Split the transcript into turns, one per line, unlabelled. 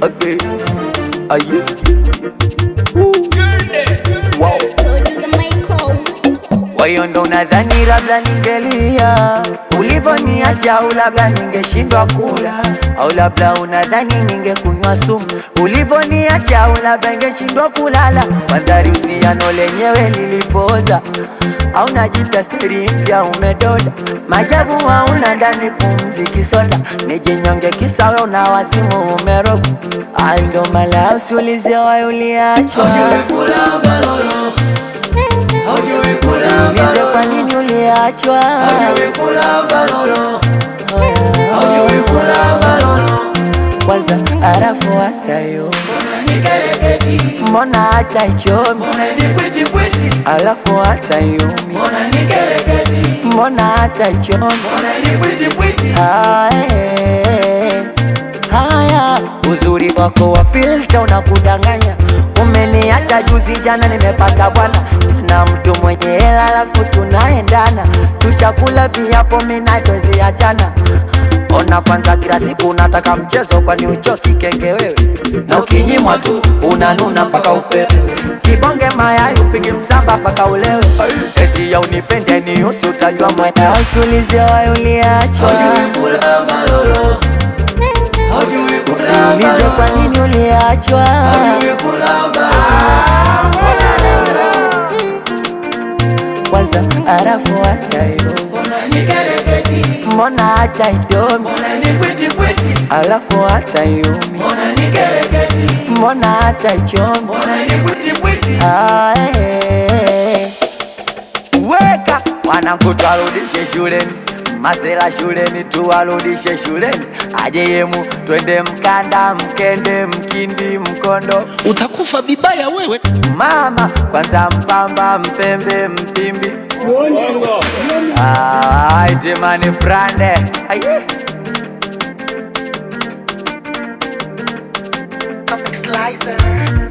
Okay. Aye. Wow. Kwa hiyo ndo nadhani labda ningelia ulivoniacha, au labda ningeshindwa kula, au labda unadhani ningekunywa sumu ulivoniacha, au labda ningeshindwa kulala. Mandhari usiano lenyewe lilipoza, au najita steri mpya umedoda, majabu hauna ndani pumzi kisoda, nijinyonge kisa we una wazimu umeroga. Ndo mala usiulize wae uliachwa, usiulize kwa nini uliachwa, kwanza arafu wasayo mbona hata ichomi, alafu hata yumi mbona hata ichomi. Haya, uzuri wako wa filter unakudanganya, umeniacha juzi jana nimepata bwana, tuna mtu mwenye hela alafu tunaendana, tushakula viapo mina twezi achana. Ona kwanza kila siku unataka mchezo, kwani uchoki kenge wewe, na ukinyimwa tu unanuna mpaka upewe, kibonge mayai upige msamba mpaka ulewe, eti ya unipende ni usi utajua mwenda. Usiulize wae uliachwa, usiulize kwa nini uliachwa, kwanza arafu wasayo mbona hata idomi, alafu hata yumi mbona hata ichomi. Weka wanangu tuwarudishe shuleni, masela shuleni tuwarudishe shuleni, aje yemu twende Mkanda, Mkende, Mkindi, Mkondo,
utakufa vibaya wewe
mama. Kwanza Mpamba, Mpembe, Mpimbi, itemani brande.
Slicer.